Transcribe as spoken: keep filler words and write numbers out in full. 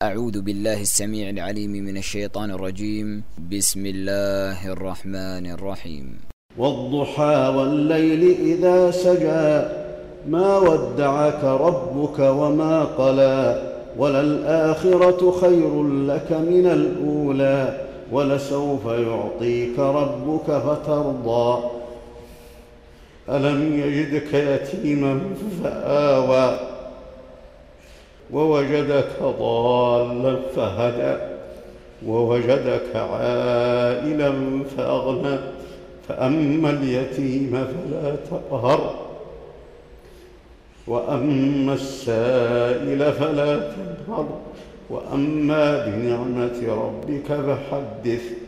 أعوذ بالله السميع العليم من الشيطان الرجيم. بسم الله الرحمن الرحيم. والضحى والليل إذا سجى ما ودعك ربك وما قلى وللآخرة خير لك من الأولى ولسوف يعطيك ربك فترضى ألم يجدك يتيما فآوى ووجدك ضالا فهدى ووجدك عائلا فأغنى فأما اليتيم فلا تقهر وأما السائل فلا تنهر وأما بنعمة ربك فحدث